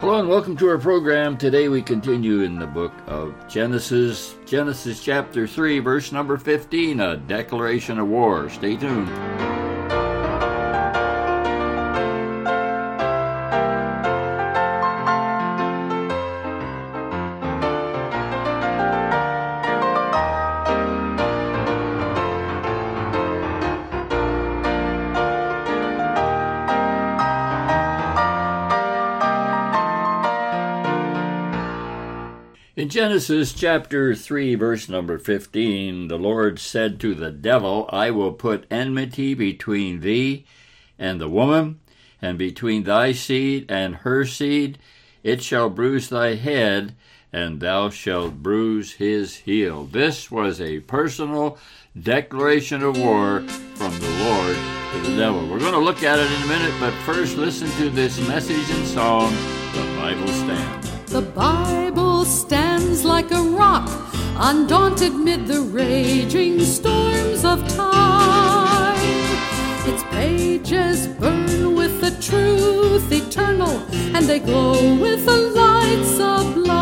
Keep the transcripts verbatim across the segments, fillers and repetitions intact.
Hello and welcome to our program. Today we continue in the book of Genesis, Genesis chapter three, verse number fifteen, a declaration of war. Stay tuned. In Genesis chapter three, verse number fifteen, the Lord said to the devil, I will put enmity between thee and the woman, and between thy seed and her seed. It shall bruise thy head, and thou shalt bruise his heel. This was a personal declaration of war from the Lord to the devil. We're going to look at it in a minute, but first listen to this message and song, The Bible Stands. The Bible stands like a rock, undaunted mid the raging storms of time. Its pages burn with the truth eternal, and they glow with a light sublime.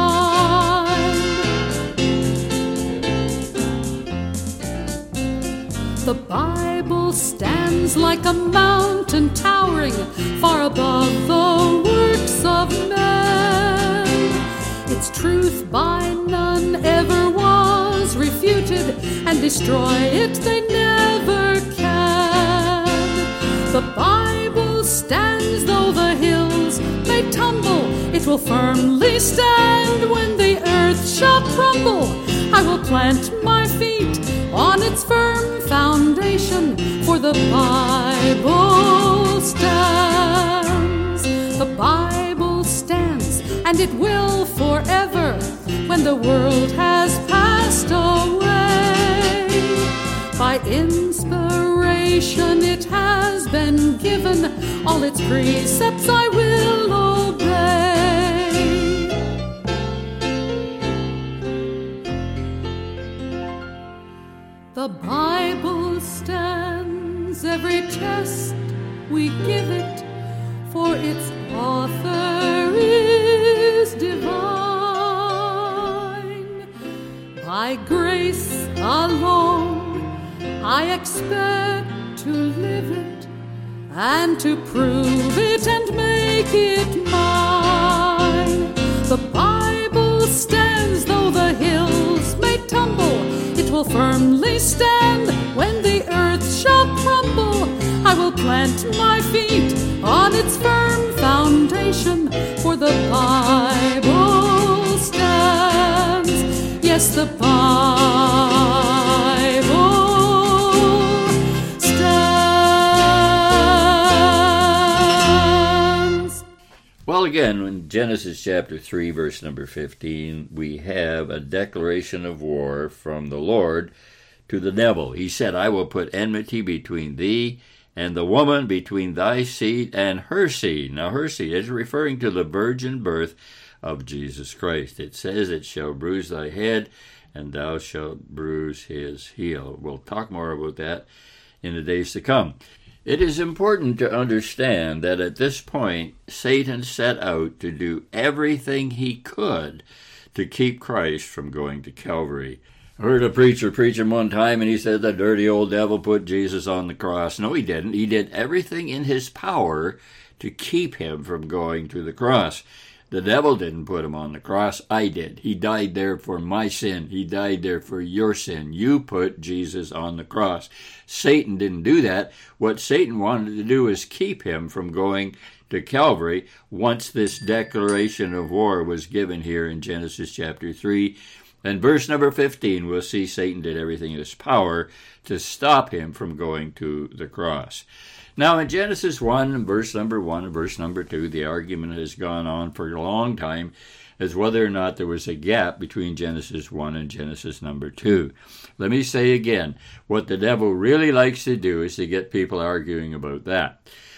The Bible stands like a mountain towering far above the works of men. Its truth by none ever was refuted, and destroy it they never can. The Bible stands though the hills may tumble, it will firmly stand when the earth shall crumble. I will plant my feet on its firm foundation, for the Bible stands. The Bible stands, and it will forever, when the world has passed away. By inspiration it has been given, all its precepts I will obey. The Bible stands, every test we give it, for its author is divine. By grace alone I expect to live it, and to prove it and make it mine. The Bible stands though the hills may tumble, it will firmly stand when the earth shall crumble. I will plant my feet on its firm foundation, for the Bible stands. Yes, the Bible stands. Well, again, in Genesis chapter three, verse number fifteen, we have a declaration of war from the Lord to the devil. He said, I will put enmity between thee and the woman, between thy seed and her seed. Now, her seed is referring to the virgin birth of Jesus Christ. It says, it shall bruise thy head, and thou shalt bruise his heel. We'll talk more about that in the days to come. It is important to understand that at this point, Satan set out to do everything he could to keep Christ from going to Calvary. I heard a preacher preaching one time, and he said the dirty old devil put Jesus on the cross. No, he didn't. He did everything in his power to keep him from going to the cross. The devil didn't put him on the cross. I did. He died there for my sin. He died there for your sin. You put Jesus on the cross. Satan didn't do that. What Satan wanted to do is keep him from going to Calvary once this declaration of war was given here in Genesis chapter three. And verse number fifteen, we'll see Satan did everything in his power to stop him from going to the cross. Now, in Genesis one, verse number one and verse number two, the argument has gone on for a long time as whether or not there was a gap between Genesis one and Genesis number two. Let me say again, what the devil really likes to do is to get people arguing about that.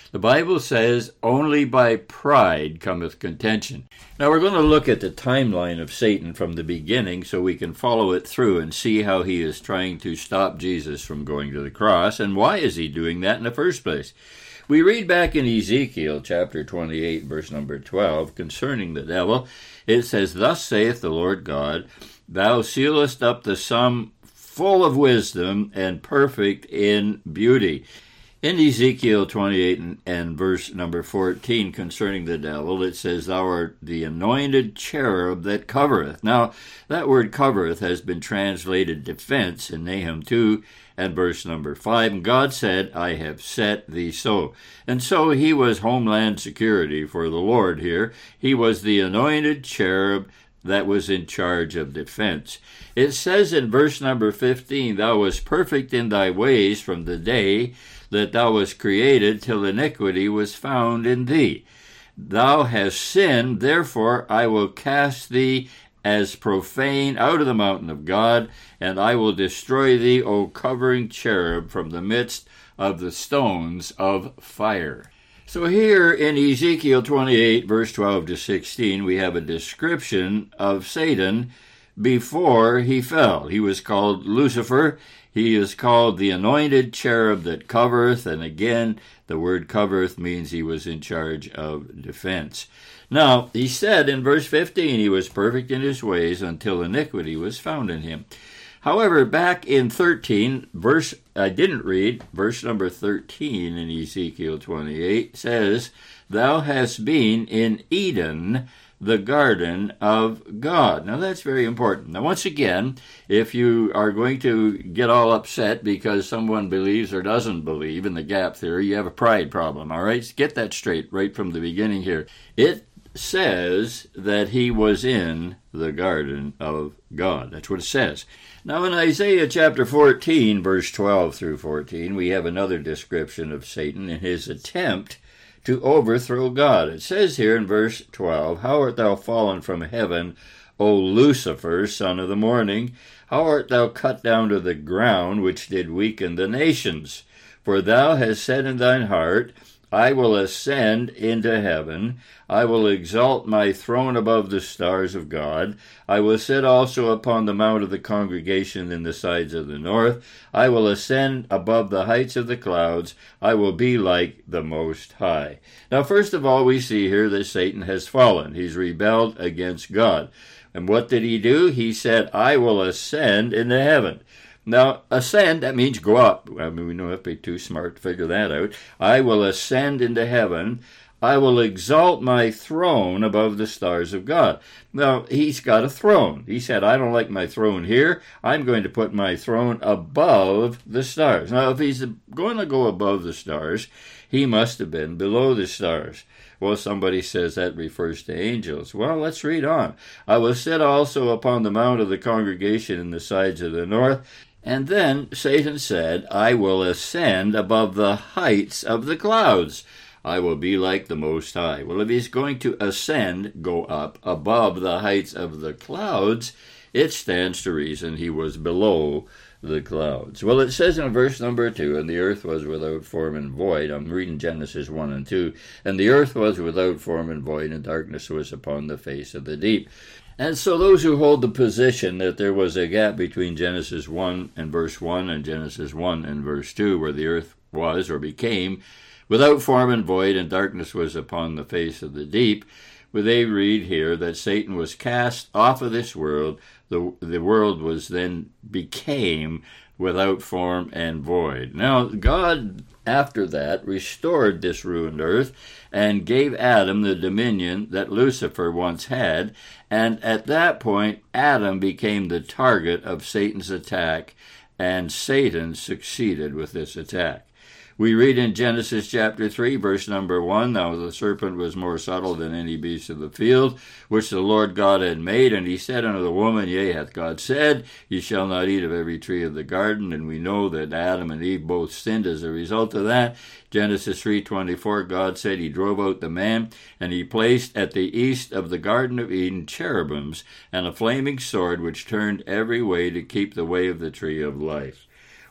The Bible says, only by pride cometh contention. Now we're going to look at the timeline of Satan from the beginning so we can follow it through and see how he is trying to stop Jesus from going to the cross, and why is he doing that in the first place. We read back in Ezekiel chapter twenty-eight, verse number twelve, concerning the devil. It says, Thus saith the Lord God, Thou sealest up the sum full of wisdom and perfect in beauty. In Ezekiel twenty-eight and, and verse number fourteen concerning the devil, it says, Thou art the anointed cherub that covereth. Now, that word covereth has been translated defense in Nahum two and verse number five. And God said, I have set thee so. And so he was homeland security for the Lord here. He was the anointed cherub that was in charge of defense. It says in verse number fifteen, Thou wast perfect in thy ways from the day that thou wast created till iniquity was found in thee. Thou hast sinned, therefore I will cast thee as profane out of the mountain of God, and I will destroy thee, O covering cherub, from the midst of the stones of fire. So here in Ezekiel twenty-eight, verse twelve to sixteen, we have a description of Satan before he fell. He was called Lucifer. He is called the anointed cherub that covereth, and again, the word covereth means he was in charge of defense. Now, he said in verse fifteen, he was perfect in his ways until iniquity was found in him. However, back in thirteen, verse I didn't read, verse number thirteen in Ezekiel twenty-eight says, Thou hast been in Eden, the garden of God. Now that's very important. Now once again, if you are going to get all upset because someone believes or doesn't believe in the gap theory, you have a pride problem, all right? Get that straight right from the beginning here. It says that he was in the garden of God. That's what it says. Now in Isaiah chapter fourteen, verse twelve through fourteen, we have another description of Satan in his attempt to overthrow God. It says here in verse twelve, How art thou fallen from heaven, O Lucifer, son of the morning? How art thou cut down to the ground, which did weaken the nations? For thou hast said in thine heart, I will ascend into heaven. I will exalt my throne above the stars of God. I will sit also upon the mount of the congregation in the sides of the north. I will ascend above the heights of the clouds. I will be like the Most High. Now, first of all, we see here that Satan has fallen. He's rebelled against God. And what did he do? He said, I will ascend into heaven. Now, ascend, that means go up. I mean, we don't have to be too smart to figure that out. I will ascend into heaven. I will exalt my throne above the stars of God. Now, he's got a throne. He said, I don't like my throne here. I'm going to put my throne above the stars. Now, if he's going to go above the stars, he must have been below the stars. Well, somebody says that refers to angels. Well, let's read on. I will sit also upon the mount of the congregation in the sides of the north. And then Satan said, I will ascend above the heights of the clouds. I will be like the Most High. Well, if he's going to ascend, go up, above the heights of the clouds, it stands to reason he was below the clouds. Well, it says in verse number two, and the earth was without form and void. I'm reading Genesis one and two. And the earth was without form and void, and darkness was upon the face of the deep. And so those who hold the position that there was a gap between Genesis one and verse one and Genesis one and verse two, where the earth was or became without form and void, and darkness was upon the face of the deep, where they read here that Satan was cast off of this world. The, the world was then became without form and void. Now, God, after that, restored this ruined earth and gave Adam the dominion that Lucifer once had, and at that point, Adam became the target of Satan's attack, and Satan succeeded with this attack. We read in Genesis chapter three, verse number one, Now the serpent was more subtle than any beast of the field, which the Lord God had made. And he said unto the woman, Yea, hath God said, Ye shall not eat of every tree of the garden. And we know that Adam and Eve both sinned as a result of that. Genesis three twenty-four, God said he drove out the man, and he placed at the east of the Garden of Eden cherubims, and a flaming sword which turned every way to keep the way of the tree of life.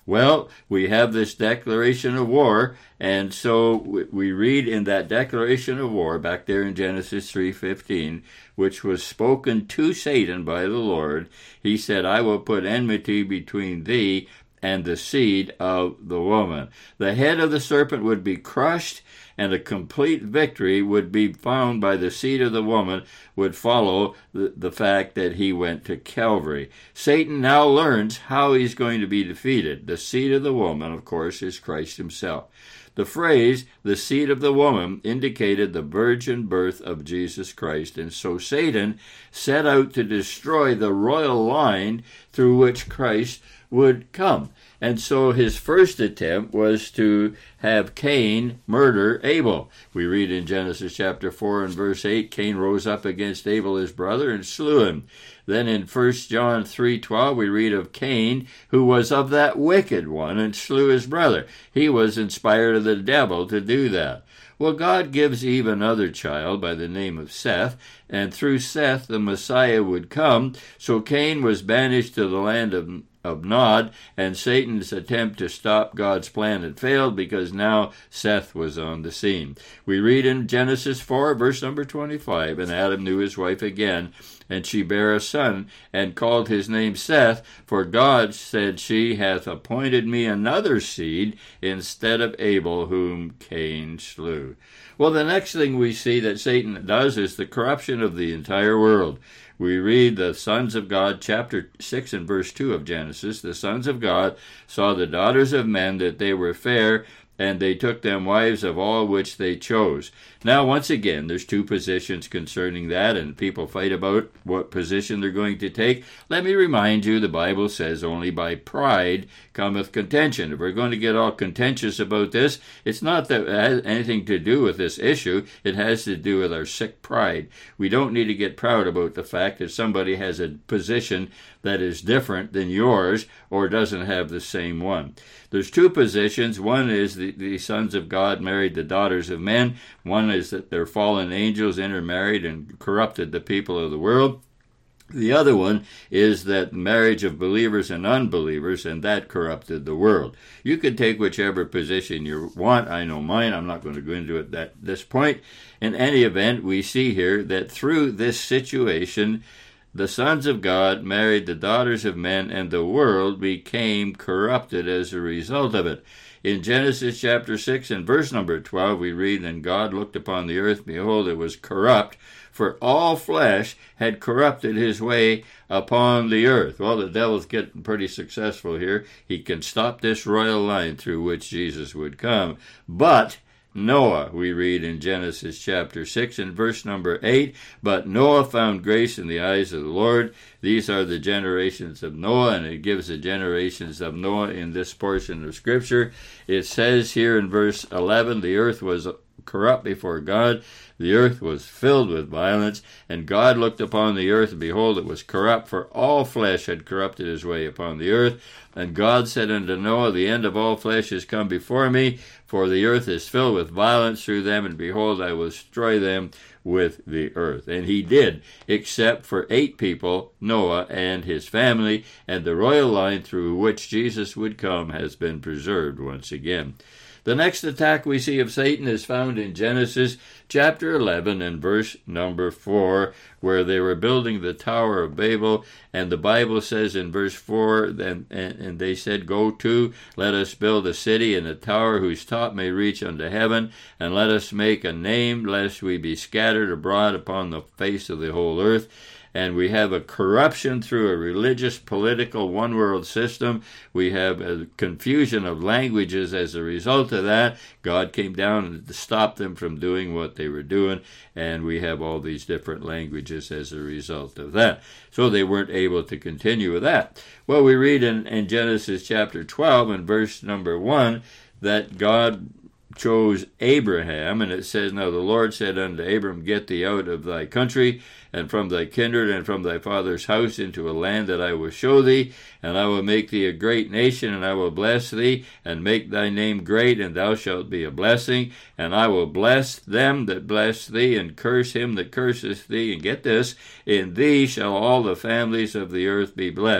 Well, we have this declaration of war, and so we read in that declaration of war back there in Genesis three fifteen, which was spoken to Satan by the Lord. He said, I will put enmity between thee and the seed of the woman. The head of the serpent would be crushed, and a complete victory would be found by the seed of the woman, would follow the, the fact that he went to Calvary. Satan now learns how he's going to be defeated. The seed of the woman, of course, is Christ himself. The phrase, the seed of the woman, indicated the virgin birth of Jesus Christ, and so Satan set out to destroy the royal line through which Christ would come. And so his first attempt was to have Cain murder Abel. We read in Genesis chapter four and verse eight, Cain rose up against Abel his brother and slew him. Then in First John three twelve we read of Cain, who was of that wicked one and slew his brother. He was inspired of the devil to do that. Well, God gives Eve another child by the name of Seth, and through Seth the Messiah would come. So Cain was banished to the land of of Nod, and Satan's attempt to stop God's plan had failed because now Seth was on the scene. We read in Genesis four, verse number twenty-five, and Adam knew his wife again, and she bare a son, and called his name Seth, for God, said she, hath appointed me another seed instead of Abel, whom Cain slew. Well, the next thing we see that Satan does is the corruption of the entire world. We read the sons of God, chapter six and verse two of Genesis. The sons of God saw the daughters of men that they were fair, and they took them wives of all which they chose. Now, once again, there's two positions concerning that, and people fight about what position they're going to take. Let me remind you, the Bible says, only by pride cometh contention. If we're going to get all contentious about this, it's not that it has anything to do with this issue. It has to do with our sick pride. We don't need to get proud about the fact that somebody has a position that is different than yours or doesn't have the same one. There's two positions. One is the, the sons of God married the daughters of men. One is that their fallen angels intermarried and corrupted the people of the world. The other one is that marriage of believers and unbelievers, and that corrupted the world. You can take whichever position you want. I know mine. I'm not going to go into it at this point. In any event, we see here that through this situation, the sons of God married the daughters of men, and the world became corrupted as a result of it. In Genesis chapter six and verse number twelve, we read, And God looked upon the earth, behold, it was corrupt, for all flesh had corrupted his way upon the earth. Well, the devil's getting pretty successful here. He can stop this royal line through which Jesus would come. But Noah, we read in Genesis chapter six and verse number eight, But Noah found grace in the eyes of the Lord. These are the generations of Noah, and it gives the generations of Noah in this portion of Scripture. It says here in verse eleven, The earth was corrupt before God. The earth was filled with violence, and God looked upon the earth, and behold, it was corrupt, for all flesh had corrupted his way upon the earth. And God said unto Noah, The end of all flesh is come before me, for the earth is filled with violence through them, and behold, I will destroy them with the earth. And he did, except for eight people, Noah and his family, and the royal line through which Jesus would come has been preserved once again. The next attack we see of Satan is found in Genesis chapter eleven and verse number four, where they were building the Tower of Babel, and the Bible says in verse four, and, and, and they said, Go to, let us build a city and a tower whose top may reach unto heaven, and let us make a name, lest we be scattered abroad upon the face of the whole earth. And we have a corruption through a religious, political, one-world system. We have a confusion of languages as a result of that. God came down to stop them from doing what they were doing, and we have all these different languages as a result of that. So they weren't able to continue with that. Well, we read in, in Genesis chapter twelve and verse number one that God chose Abraham, and it says, Now the Lord said unto Abram, Get thee out of thy country, and from thy kindred, and from thy father's house, into a land that I will show thee, and I will make thee a great nation, and I will bless thee, and make thy name great, and thou shalt be a blessing, and I will bless them that bless thee, and curse him that curseth thee, and get this, in thee shall all the families of the earth be blessed.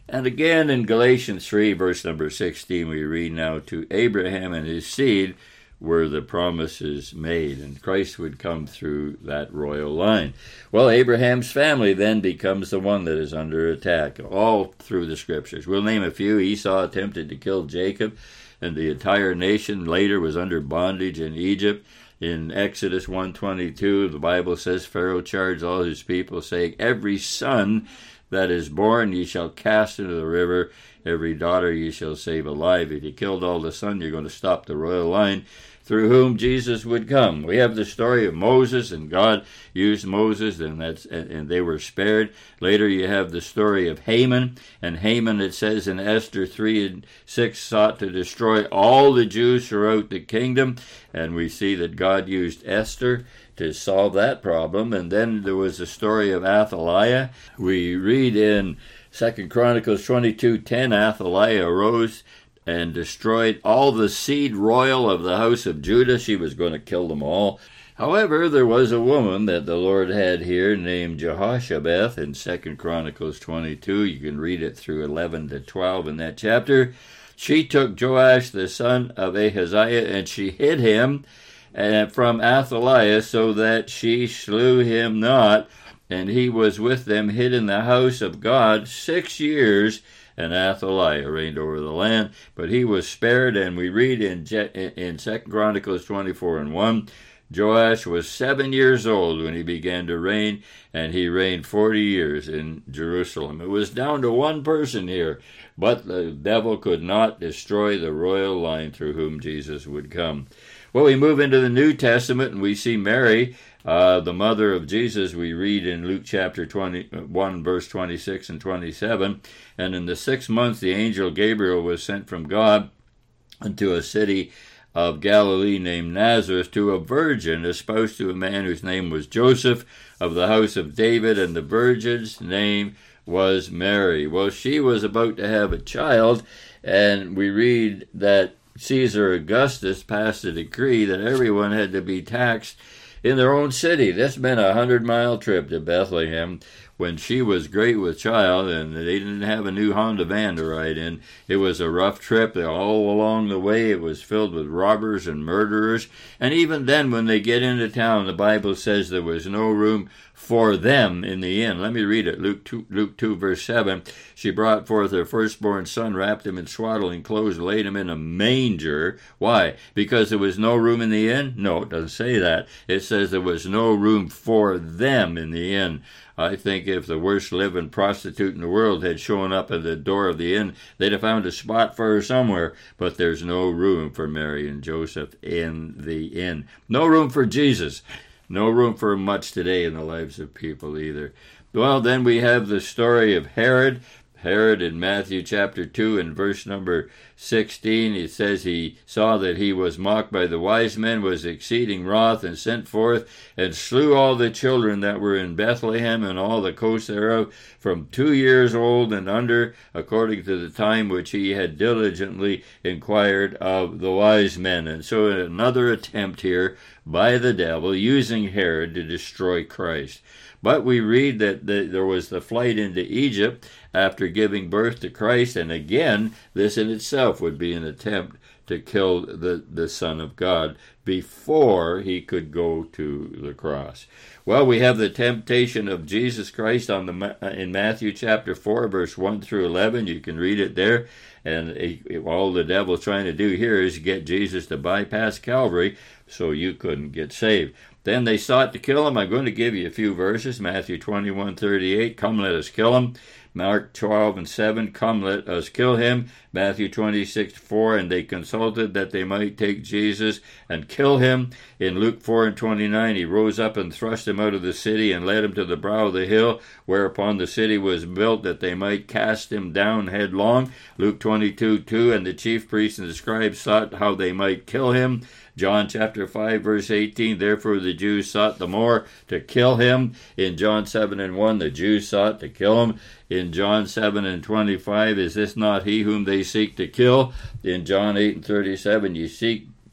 And again in Galatians three, verse number sixteen, we read, now to Abraham and his seed were the promises made, and Christ would come through that royal line. Well, Abraham's family then becomes the one that is under attack all through the Scriptures. We'll name a few. Esau attempted to kill Jacob, and the entire nation later was under bondage in Egypt. In Exodus one twenty-two, the Bible says, Pharaoh charged all his people, saying, every son that is born ye shall cast into the river, every daughter ye shall save alive. If you killed all the sons, you're going to stop the royal line through whom Jesus would come. We have the story of Moses, and God used Moses, and that's and, and they were spared. Later you have the story of Haman, and Haman, it says in Esther three and six, sought to destroy all the Jews throughout the kingdom, and we see that God used Esther to solve that problem. And then there was the story of Athaliah. We read in Second Chronicles twenty-two ten, Athaliah arose and destroyed all the seed royal of the house of Judah. She was going to kill them all. However, there was a woman that the Lord had here named Jehoshabeth in Second Chronicles twenty-two. You can read it through eleven to twelve in that chapter. She took Joash, the son of Ahaziah, and she hid him from Athaliah, so that she slew him not. And he was with them hid in the house of God six years, and Athaliah reigned over the land, but he was spared. And we read in in Second Chronicles twenty-four and one, Joash was seven years old when he began to reign, and he reigned forty years in Jerusalem. It was down to one person here, but the devil could not destroy the royal line through whom Jesus would come. Well, we move into the New Testament, and we see Mary, uh, the mother of Jesus. We read in Luke chapter twenty-one, verse twenty-six and twenty-seven, and in the sixth month the angel Gabriel was sent from God unto a city of Galilee named Nazareth, to a virgin espoused to a man whose name was Joseph, of the house of David, and the virgin's name was Mary. Well, she was about to have a child, and we read that Caesar Augustus passed a decree that everyone had to be taxed in their own city. This meant a hundred-mile trip to Bethlehem. When she was great with child, and they didn't have a new Honda van to ride in, it was a rough trip. All along the way, it was filled with robbers and murderers. And even then, when they get into town, the Bible says there was no room for them in the inn. Let me read it. Luke two, Luke two, verse seven. She brought forth her firstborn son, wrapped him in swaddling clothes, laid him in a manger. Why? Because there was no room in the inn? No, it doesn't say that. It says there was no room for them in the inn. I think if the worst living prostitute in the world had shown up at the door of the inn, they'd have found a spot for her somewhere. But there's no room for Mary and Joseph in the inn. No room for Jesus. No room for much today in the lives of people either. Well, then we have the story of Herod. Herod in Matthew chapter two and verse number sixteen, it says he saw that he was mocked by the wise men, was exceeding wroth, and sent forth and slew all the children that were in Bethlehem and all the coast thereof, from two years old and under, according to the time which he had diligently inquired of the wise men. And so another attempt here by the devil using Herod to destroy Christ. But we read that the, there was the flight into Egypt after giving birth to Christ, and again, this in itself would be an attempt to kill the, the Son of God before he could go to the cross. Well, we have the temptation of Jesus Christ on the in Matthew chapter four, verse one through eleven. You can read it there. And he, all the devil's trying to do here is get Jesus to bypass Calvary so you couldn't get saved. Then they sought to kill him. I'm going to give you a few verses. Matthew twenty-one thirty-eight, come let us kill him. Mark twelve and seven, come let us kill him. Matthew twenty-six four, and they consulted that they might take Jesus and kill him. In Luke four and twenty-nine, he rose up and thrust him out of the city and led him to the brow of the hill, whereupon the city was built that they might cast him down headlong. Luke twenty-two two, and the chief priests and the scribes sought how they might kill him. John chapter five, verse eighteen, therefore the Jews sought the more to kill him. In John seven and one, the Jews sought to kill him. In John seven and twenty-five, is this not he whom they seek to kill? In John eight and thirty-seven, you seek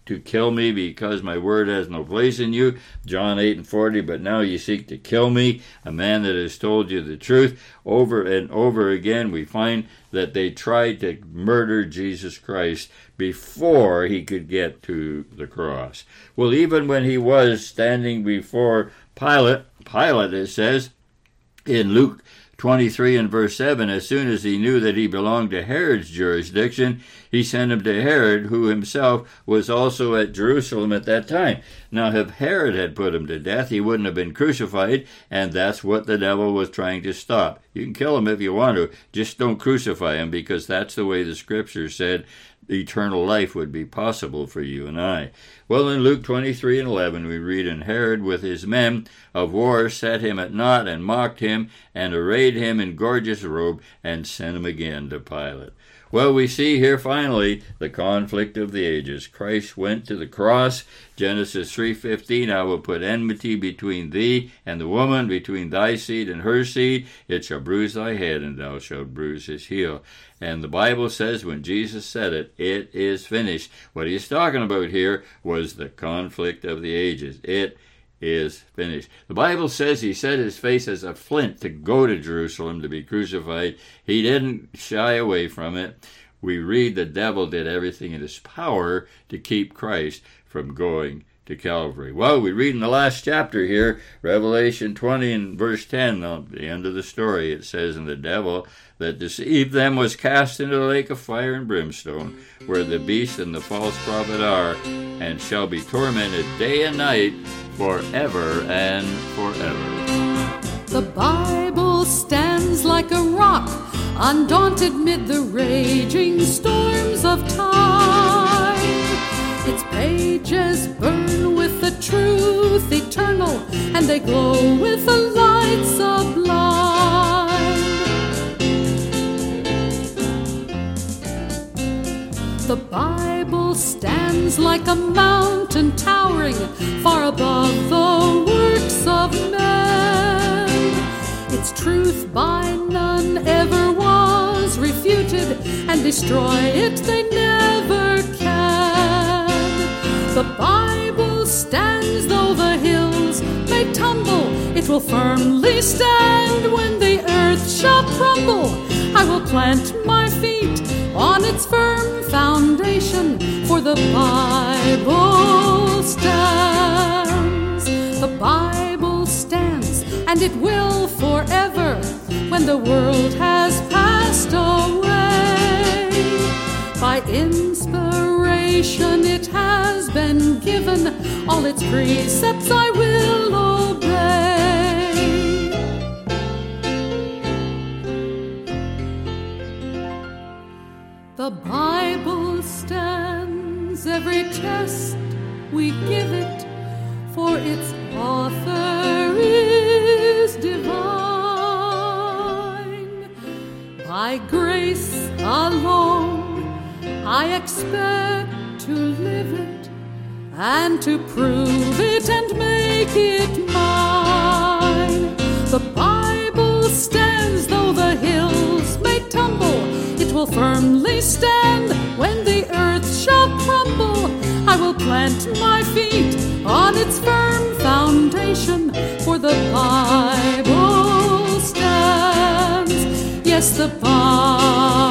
to kill me because my word has no place in you. John eight and forty, but now you seek to kill me, a man that has told you the truth. Over and over again, we find that they tried to murder Jesus Christ before he could get to the cross. Well, even when he was standing before Pilate, Pilate, it says in Luke twenty-three and verse seven, as soon as he knew that he belonged to Herod's jurisdiction, he sent him to Herod, who himself was also at Jerusalem at that time. Now, if Herod had put him to death, he wouldn't have been crucified, and that's what the devil was trying to stop. You can kill him if you want to, just don't crucify him, because that's the way the Scripture said eternal life would be possible for you and I. Well, in Luke twenty-three and eleven, we read, and Herod with his men of war set him at naught, and mocked him, and arrayed him in gorgeous robe, and sent him again to Pilate. Well, we see here finally the conflict of the ages. Christ went to the cross. Genesis three fifteen, I will put enmity between thee and the woman, between thy seed and her seed. It shall bruise thy head, and thou shalt bruise his heel. And the Bible says when Jesus said it, it is finished. What he's talking about here was the conflict of the ages. It is finished. The Bible says he set his face as a flint to go to Jerusalem to be crucified. He didn't shy away from it. We read the devil did everything in his power to keep Christ from going to Calvary. Well, we read in the last chapter here, Revelation twenty and verse ten, at the end of the story, it says, and the devil that deceived them was cast into the lake of fire and brimstone, where the beast and the false prophet are, and shall be tormented day and night forever and forever. The Bible stands like a rock, undaunted mid the raging storms of time. Its pages burn with the truth eternal, and they glow with the light sublime. The Bible stands like a mountain towering far above the works of men. Its truth by none ever was refuted, and destroy it they never can. The Bible stands though the hills may tumble, it will firmly stand when the earth shall crumble. I will plant my feet on its firm foundation, for the Bible stands. The Bible stands, and it will forever, when the world has passed away. By inspiration it has been given, all its precepts I will obey. The Bible stands, every test we give it, for its author is divine. By grace alone I expect to live it, and to prove it and make it mine. The Bible stands though the hills may tumble, it will firmly stand when the earth shall crumble. I will plant my feet on its firm foundation, for the Bible stands. Yes, the Bible